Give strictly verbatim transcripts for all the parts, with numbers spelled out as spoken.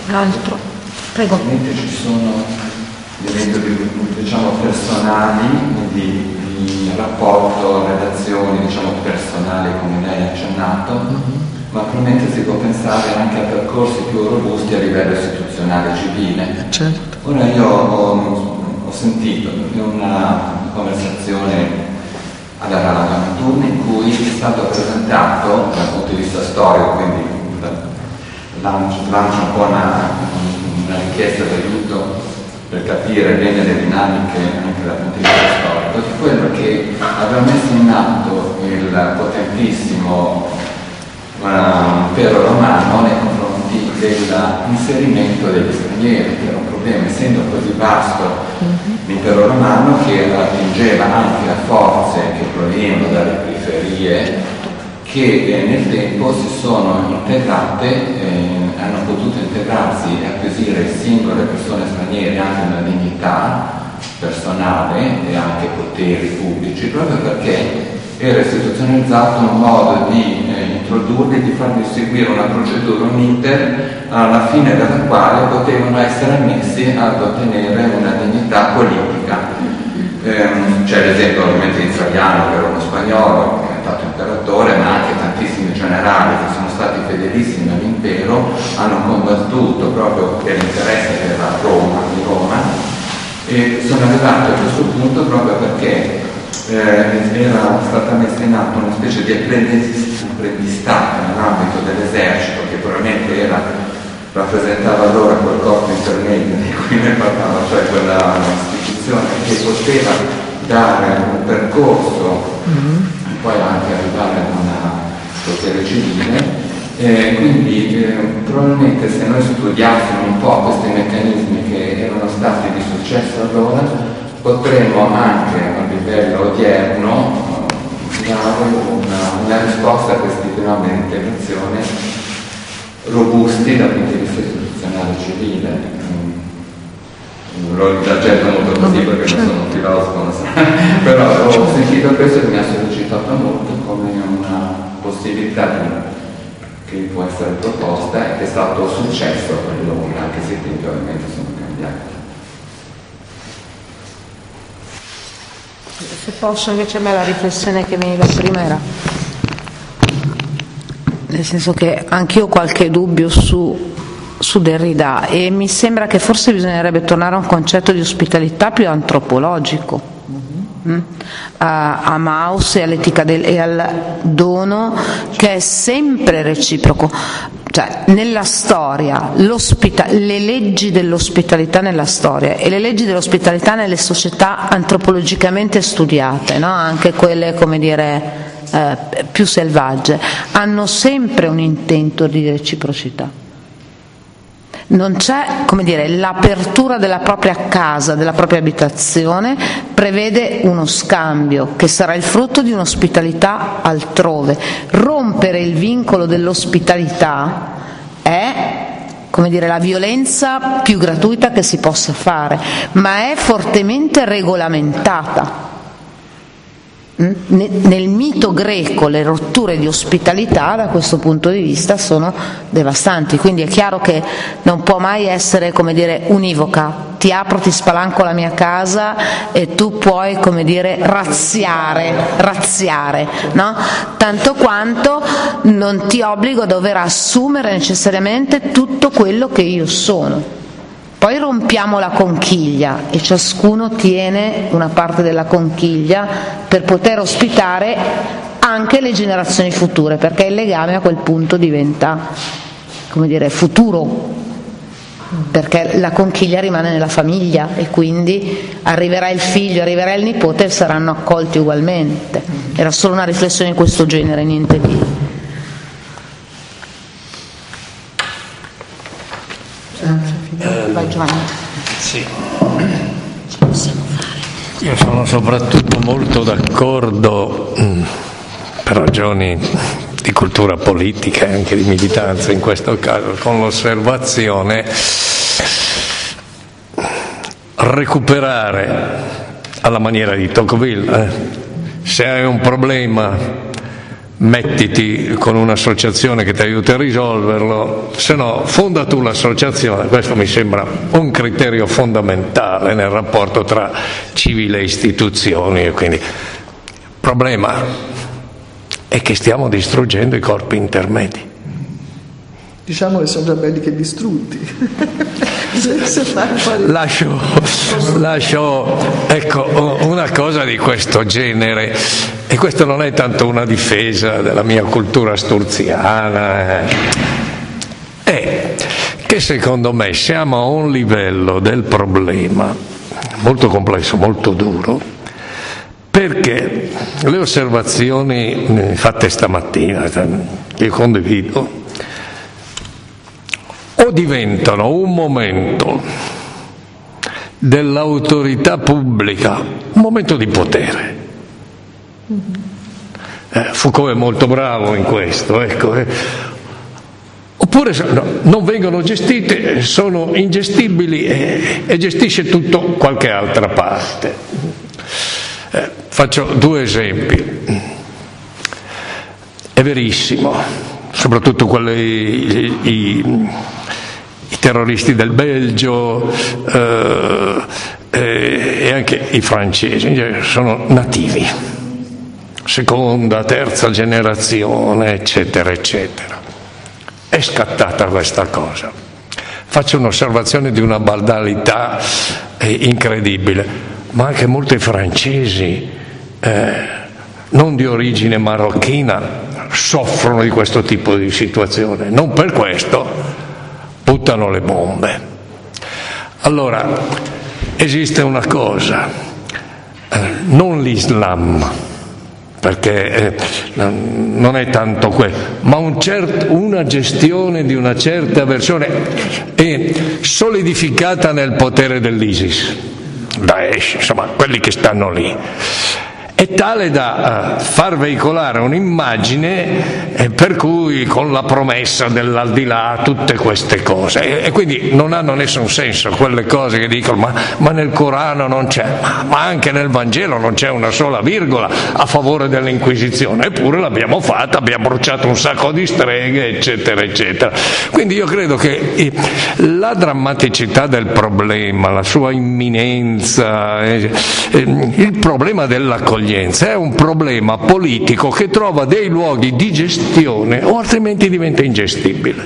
Un altro, prego. Ovviamente ci sono eventi, diciamo, personali, di, di rapporto, relazioni, diciamo, personali, come lei ha accennato, mm-hmm. ma probabilmente si può pensare anche a percorsi più robusti a livello istituzionale civile. Certo. Ora io ho, ho sentito una conversazione alla radio notturna in cui è stato presentato dal punto di vista storico, quindi lancio, lancio un po' una, una richiesta d'aiuto per capire bene le dinamiche anche dal punto di vista storico, di quello che aveva messo in atto il potentissimo uh, impero romano nei confronti dell'inserimento degli stranieri, che era un problema, essendo così vasto l'impero romano, che attingeva anche a forze che provenivano dalle periferie, che eh, nel tempo si sono integrate, eh, hanno potuto integrarsi e acquisire singole persone straniere anche una dignità personale e anche poteri pubblici, proprio perché era istituzionalizzato un modo di eh, introdurli, di farli seguire una procedura, un iter, alla fine della quale potevano essere ammessi ad ottenere una dignità politica. Eh, c'è l'esempio ovviamente di Traviano, che era uno spagnolo, che è diventato imperatore, ma anche tantissimi generali che sono stati fedelissimi all'impero, hanno combattuto proprio per l'interesse che era Roma, di Roma, e sono arrivati a questo punto proprio perché Eh, era stata messa in atto una specie di apprendistato nell'ambito dell'esercito, che probabilmente era, rappresentava allora quel corpo intermedio di cui ne parlava, cioè quella istituzione che poteva dare un percorso mm-hmm. e poi anche arrivare ad una potere civile. Eh, quindi eh, probabilmente se noi studiassimo un po' questi meccanismi che erano stati di successo allora, potremmo anche a livello odierno dare una, una risposta a questi fenomeni di integrazione robusti dal punto di vista istituzionale civile. Mm. Lo intergetto molto così perché non sono un filosofo, non so. Però ho sentito questo che mi ha sollecitato molto come una possibilità di, che può essere proposta e che è stato successo a quell'ora, anche se i tempi ovviamente sono cambiati. Se posso, invece, a me la riflessione che veniva prima era, nel senso che anch'io ho qualche dubbio su, su Derrida, e mi sembra che forse bisognerebbe tornare a un concetto di ospitalità più antropologico, mm? a, a Mauss e all'etica del, e al dono, che è sempre reciproco. Cioè, nella storia, le leggi dell'ospitalità nella storia e le leggi dell'ospitalità nelle società antropologicamente studiate, no? Anche quelle, come dire, eh, più selvagge, hanno sempre un intento di reciprocità. Non c'è, come dire, l'apertura della propria casa, della propria abitazione, prevede uno scambio che sarà il frutto di un'ospitalità altrove. Rompere il vincolo dell'ospitalità è, come dire, la violenza più gratuita che si possa fare, ma è fortemente regolamentata. Nel mito greco le rotture di ospitalità da questo punto di vista sono devastanti, quindi è chiaro che non può mai essere, come dire, univoca. Ti apro, ti spalanco la mia casa e tu puoi, come dire, razziare, razziare, no? Tanto quanto non ti obbligo a dover assumere necessariamente tutto quello che io sono. Poi rompiamo la conchiglia e ciascuno tiene una parte della conchiglia per poter ospitare anche le generazioni future, perché il legame a quel punto diventa, come dire, futuro, perché la conchiglia rimane nella famiglia e quindi arriverà il figlio, arriverà il nipote e saranno accolti ugualmente. Era solo una riflessione di questo genere, niente di... Vai Giovanni. Sì. Io sono soprattutto molto d'accordo, mh, per ragioni di cultura politica e anche di militanza in questo caso, con l'osservazione recuperare alla maniera di Tocqueville, eh, se hai un problema mettiti con un'associazione che ti aiuta a risolverlo, se no fonda tu l'associazione. Questo mi sembra un criterio fondamentale nel rapporto tra civile e istituzioni. E quindi il problema è che stiamo distruggendo i corpi intermedi. Diciamo che sono già belli che distrutti. lascio, lascio ecco, una cosa di questo genere, e questo non è tanto una difesa della mia cultura sturziana, è che secondo me siamo a un livello del problema molto complesso, molto duro, perché le osservazioni fatte stamattina, che condivido, o diventano un momento dell'autorità pubblica, un momento di potere. Eh, Foucault è molto bravo in questo, ecco. Eh. Oppure no, non vengono gestite, sono ingestibili e, e gestisce tutto qualche altra parte. Eh, faccio due esempi. È verissimo, soprattutto quelli i, i, i terroristi del Belgio eh, eh, e anche i francesi sono nativi, seconda, terza generazione, eccetera, eccetera. È scattata questa cosa. Faccio un'osservazione di una banalità eh, incredibile, ma anche molti francesi eh, non di origine marocchina soffrono di questo tipo di situazione, non per questo buttano le bombe. Allora, esiste una cosa, eh, non l'Islam, perché eh, non è tanto quello, ma un cert, una gestione di una certa versione è solidificata nel potere dell'ISIS, Daesh, insomma, quelli che stanno lì. È tale da uh, far veicolare un'immagine eh, per cui con la promessa dell'aldilà tutte queste cose, e, e quindi non hanno nessun senso quelle cose che dicono ma, ma nel Corano non c'è, ma, ma anche nel Vangelo non c'è una sola virgola a favore dell'Inquisizione, eppure l'abbiamo fatta, abbiamo bruciato un sacco di streghe, eccetera, eccetera. Quindi io credo che eh, la drammaticità del problema, la sua imminenza, eh, eh, il problema dell'accoglienza è un problema politico che trova dei luoghi di gestione o altrimenti diventa ingestibile.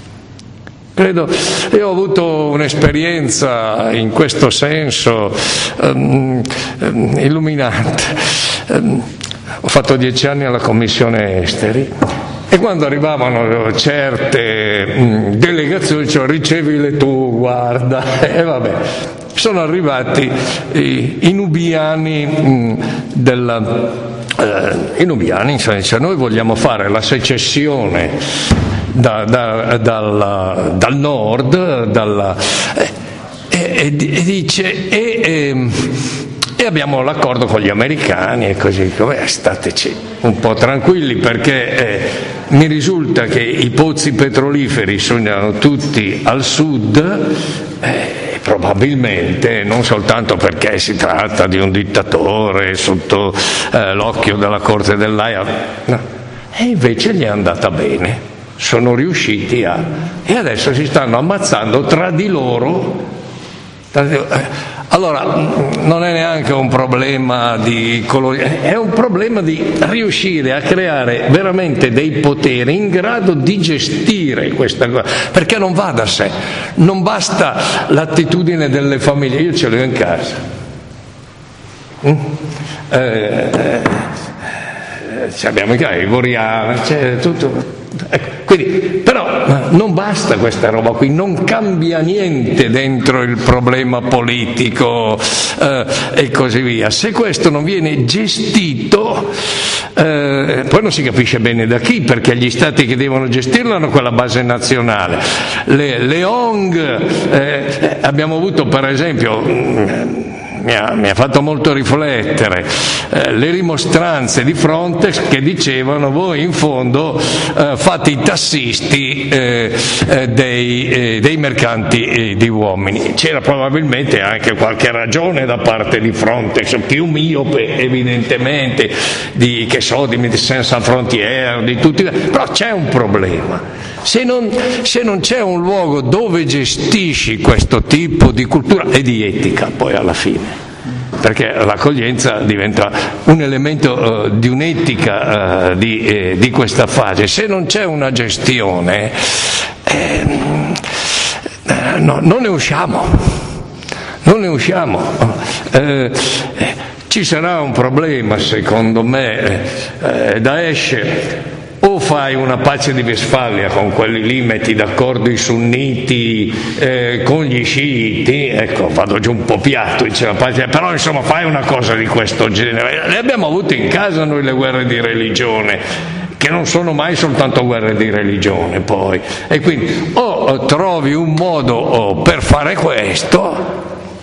Credo, io ho avuto un'esperienza in questo senso um, um, illuminante. Um, ho fatto dieci anni alla Commissione Esteri e quando arrivavano certe um, delegazioni dicevo ricevile tu, guarda, e vabbè. Sono arrivati i nubiani mh, della, eh, i nubiani, insomma, cioè noi vogliamo fare la secessione da, da, dal, dal nord, dalla, eh, e, e dice e, e, e abbiamo l'accordo con gli americani e così, come stateci un po' tranquilli perché eh, mi risulta che i pozzi petroliferi sono tutti al sud. Eh, Probabilmente non soltanto perché si tratta di un dittatore sotto eh, l'occhio della Corte dell'Aia, no. E invece gli è andata bene, sono riusciti a... e adesso si stanno ammazzando tra di loro. Tra di... Allora non è neanche un problema di colore, è un problema di riuscire a creare veramente dei poteri in grado di gestire questa cosa, perché non va da sé, non basta l'attitudine delle famiglie, io ce l'ho in casa. Mm? Eh, eh, abbiamo in casa Ivoriana, c'è tutto. Ecco, quindi, però non basta questa roba qui, non cambia niente dentro il problema politico eh, e così via. Se questo non viene gestito, eh, poi non si capisce bene da chi, perché gli stati che devono gestirlo hanno quella base nazionale. Le, le O N G, eh, abbiamo avuto per esempio mi ha, mi ha fatto molto riflettere eh, le rimostranze di Frontex che dicevano: voi in fondo eh, fate i tassisti eh, eh, dei, eh, dei mercanti eh, di uomini. C'era probabilmente anche qualche ragione da parte di Frontex, più miope evidentemente, di, che so, di Médecins Sans Frontières, di tutti, però c'è un problema. Se non, se non c'è un luogo dove gestisci questo tipo di cultura e di etica, poi alla fine, perché l'accoglienza diventa un elemento uh, di un'etica uh, di, eh, di questa fase, se non c'è una gestione eh, no, non ne usciamo, non ne usciamo. Eh, eh, ci sarà un problema, secondo me, eh, Daesh. O fai una pace di Westfalia con quelli lì, metti d'accordo i sunniti eh, con gli sciiti, ecco, vado giù un po' piatto, dice la pace, però insomma fai una cosa di questo genere. Le abbiamo avute in casa noi le guerre di religione, che non sono mai soltanto guerre di religione poi, e quindi o trovi un modo per fare questo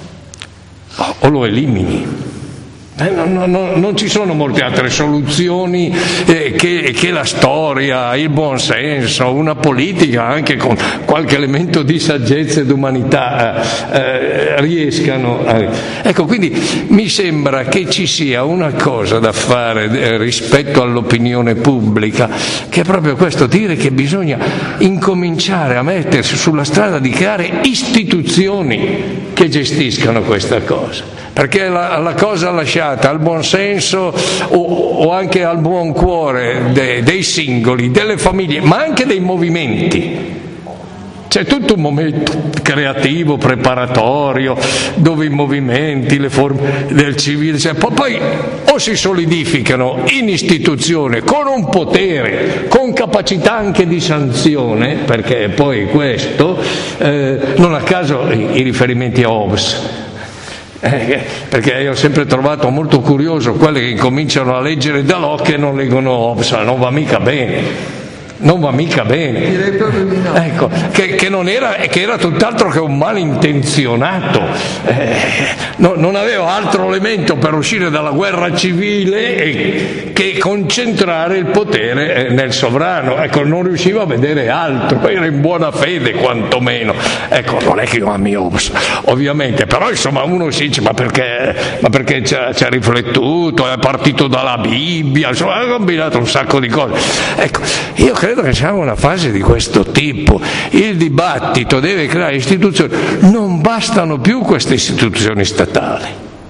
o lo elimini. Eh, no, no, no, non ci sono molte altre soluzioni eh, che, che la storia, il buonsenso, una politica anche con qualche elemento di saggezza ed umanità eh, eh, riescano a... Ecco, quindi mi sembra che ci sia una cosa da fare eh, rispetto all'opinione pubblica, che è proprio questo, dire che bisogna incominciare a mettersi sulla strada di creare istituzioni che gestiscano questa cosa. Perché la, la cosa lasciata al buon senso o, o anche al buon cuore de, dei singoli, delle famiglie, ma anche dei movimenti. C'è tutto un momento creativo, preparatorio, dove i movimenti, le forme del civile, cioè, poi o si solidificano in istituzione con un potere, con capacità anche di sanzione, perché poi questo, eh, non a caso i, i riferimenti a Hobbes. Eh, perché io ho sempre trovato molto curioso quelli che incominciano a leggere da Locke e non leggono Hobbes, non va mica bene. Non va mica bene. Direi proprio di no. Ecco, che, che non era, che era tutt'altro che un malintenzionato, eh, no, non aveva altro elemento per uscire dalla guerra civile e, che concentrare il potere nel sovrano. Ecco, non riusciva a vedere altro, era in buona fede quantomeno. Ecco, non è che io ami Hobbes, ovviamente, però insomma uno si dice: ma perché, ma perché ci ha, ci ha riflettuto, è partito dalla Bibbia, insomma ha combinato un sacco di cose. Ecco, io credo che siamo in una fase di questo tipo. Il dibattito deve creare istituzioni, non bastano più queste istituzioni statali,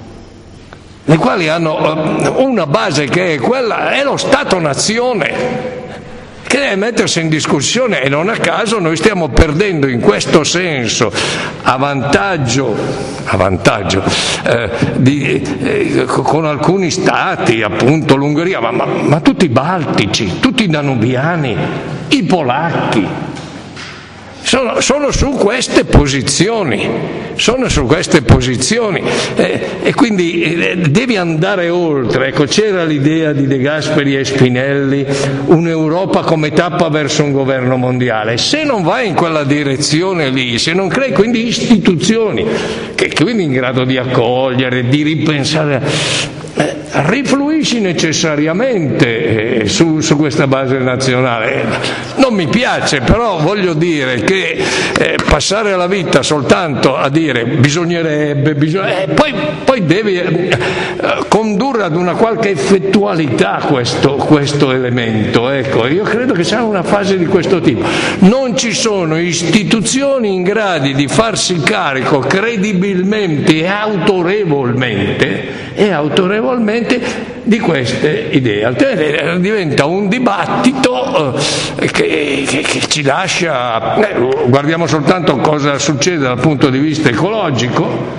le quali hanno una base che è quella, è lo Stato-nazione, che deve mettersi in discussione, e non a caso noi stiamo perdendo in questo senso a vantaggio, a vantaggio eh, di, eh, con alcuni stati, appunto l'Ungheria, ma, ma, ma tutti i baltici, tutti i danubiani, i polacchi. Sono, sono su queste posizioni, sono su queste posizioni eh, e quindi eh, devi andare oltre. Ecco, c'era l'idea di De Gasperi e Spinelli, un'Europa come tappa verso un governo mondiale. Se non vai in quella direzione lì, se non crei quindi istituzioni che quindi in grado di accogliere, di ripensare, eh, rifluisci necessariamente eh, su, su questa base nazionale. Non mi piace, però voglio dire che eh, passare la vita soltanto a dire bisognerebbe, bisogna, eh, poi, poi devi eh, condurre ad una qualche effettualità questo, questo elemento. Ecco, io credo che sia una fase di questo tipo. Non ci sono istituzioni in grado di farsi carico credibilmente e autorevolmente e autorevolmente di queste idee, altrimenti diventa un dibattito eh, che, che, che ci lascia, eh, guardiamo soltanto cosa succede dal punto di vista ecologico.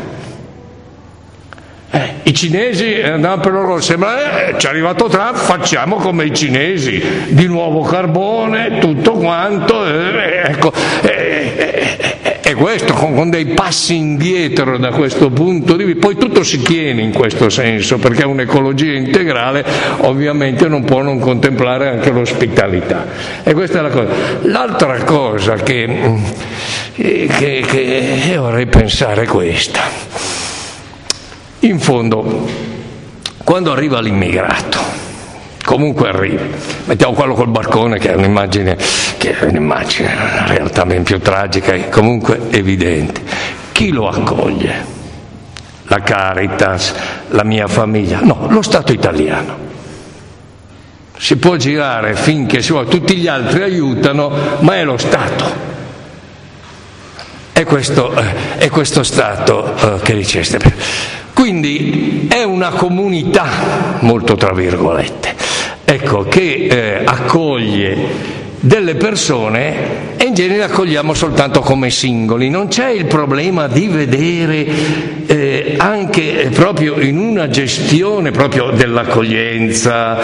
Eh, i cinesi andavano per loro, sembra, eh, ci è arrivato Trump, facciamo come i cinesi, di nuovo carbone, tutto quanto, eh, ecco, eh, eh, è questo, con, con dei passi indietro da questo punto di vista. Poi tutto si tiene in questo senso, perché un'ecologia integrale ovviamente non può non contemplare anche l'ospitalità, e questa è la cosa. L'altra cosa che, che, che vorrei pensare è questa: in fondo, quando arriva l'immigrato, comunque arriva, mettiamo quello col barcone che è un'immagine, che è un'immagine, una realtà ben più tragica e comunque evidente, chi lo accoglie? La Caritas, la mia famiglia? No, lo Stato italiano. Si può girare finché si vuole, tutti gli altri aiutano, ma è lo Stato. È questo, eh, è questo Stato eh, che richiede. Quindi è una comunità, molto tra virgolette, ecco, che eh, accoglie delle persone e in genere accogliamo soltanto come singoli. Non c'è il problema di vedere eh, anche proprio in una gestione proprio dell'accoglienza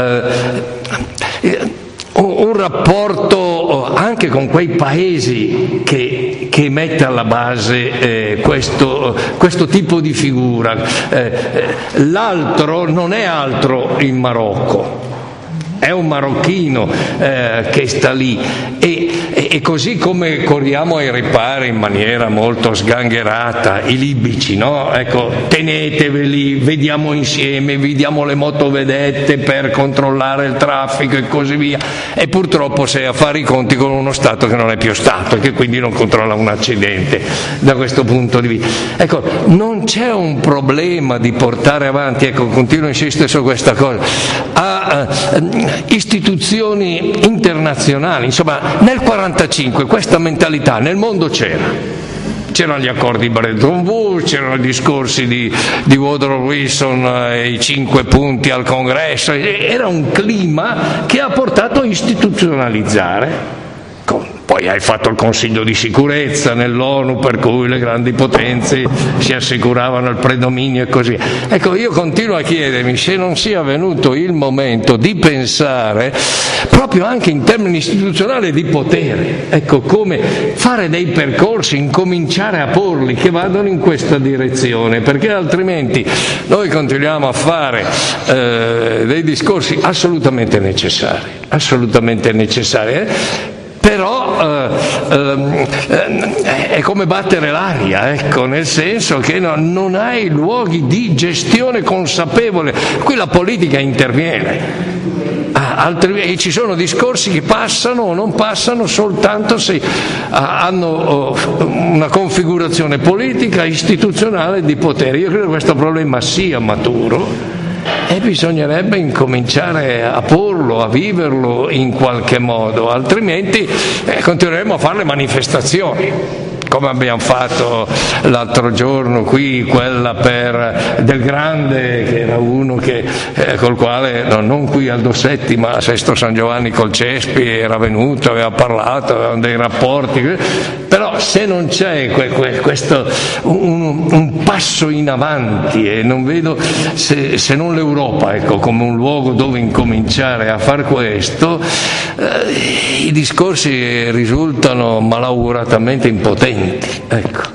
eh, un rapporto anche con quei paesi che, che mette alla base eh, questo, questo tipo di figura. Eh, l'altro non è altro in Marocco, è un marocchino eh, che sta lì e, e, e così come corriamo ai ripari in maniera molto sgangherata i libici, no? Ecco, teneteveli, vediamo insieme, vediamo le motovedette per controllare il traffico e così via, e purtroppo sei a fare i conti con uno Stato che non è più Stato e che quindi non controlla un accidente da questo punto di vista. Ecco, non c'è un problema di portare avanti, ecco, continuo a insistere su questa cosa, a, a istituzioni internazionali, insomma nel quarantacinque questa mentalità nel mondo c'era, c'erano gli accordi di Bretton Woods, c'erano i discorsi di, di Woodrow Wilson e i cinque punti al Congresso, era un clima che ha portato a istituzionalizzare. Poi hai fatto il Consiglio di sicurezza nell'ONU per cui le grandi potenze si assicuravano il predominio e così via. Ecco, io continuo a chiedermi se non sia venuto il momento di pensare proprio anche in termini istituzionali di potere, ecco, come fare dei percorsi, incominciare a porli che vadano in questa direzione, perché altrimenti noi continuiamo a fare eh, dei discorsi assolutamente necessari, assolutamente necessari, eh? Però eh, eh, è come battere l'aria, ecco, nel senso che no, non hai luoghi di gestione consapevole. Qui la politica interviene, ah, altri, e ci sono discorsi che passano o non passano soltanto se ah, hanno oh, una configurazione politica, istituzionale di potere. Io credo che questo problema sia maturo e bisognerebbe incominciare a porlo, a viverlo in qualche modo, altrimenti eh, continueremo a fare le manifestazioni, come abbiamo fatto l'altro giorno qui, quella per Del Grande, che era uno che, eh, col quale, no, non qui al Dossetti, ma a Sesto San Giovanni col Cespi, era venuto, aveva parlato, avevano dei rapporti, però se non c'è que, que, questo, un, un passo in avanti, e non vedo se, se non l'Europa, ecco, come un luogo dove incominciare a far questo, eh, i discorsi risultano malauguratamente impotenti, ecco.